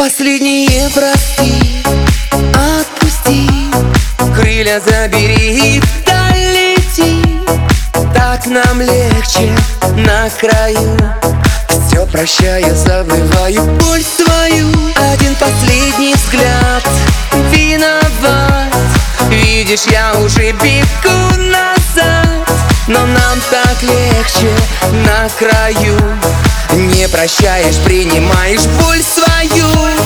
Последние прости, отпусти, крылья забери и долети. Так нам легче на краю. Все прощаю, забываю боль свою. Один последний взгляд, виноват. Видишь, я уже бегу назад. Но нам так легче на краю. Не прощаешь, принимаешь боль свою.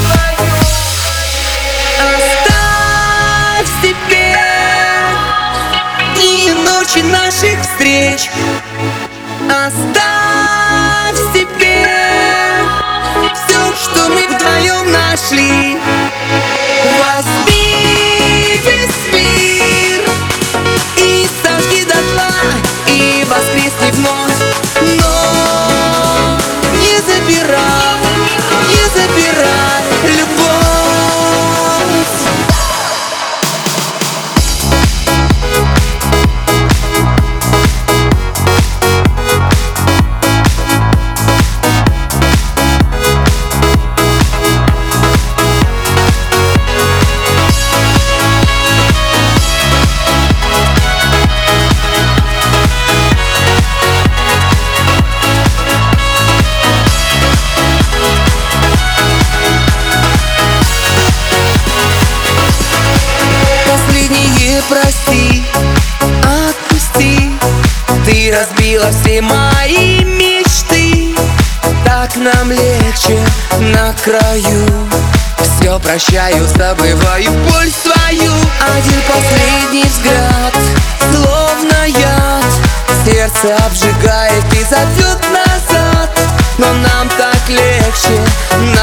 Оставь себе дни и ночи наших встреч. Оставь себе все, что мы вдвоем нашли. Возьми весь мир и сожги дотла, и воскресни вновь. Но не забирай любовь. Прости, отпусти. Ты разбила все мои мечты. Так нам легче на краю. Все прощаю, забываю боль свою. Один последний взгляд, словно яд. Сердце обжигает и зовет назад. Но нам так легче